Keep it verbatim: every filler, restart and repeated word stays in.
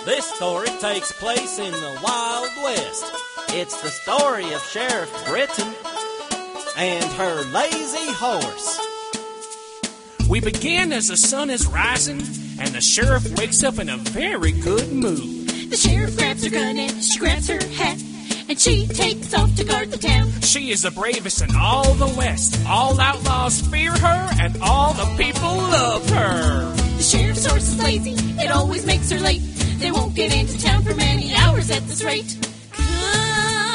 This story takes place in the Wild West. It's the story of Sheriff Britton and her lazy horse. We begin as the sun is rising, and the sheriff wakes up in a very good mood. The sheriff grabs her gun and she grabs her hat, and she takes off to guard the town. She is the bravest in all the West. All outlaws fear her, and all the people love her. The sheriff's horse is lazy, it always makes her late. They won't get into town for many hours at this rate. Come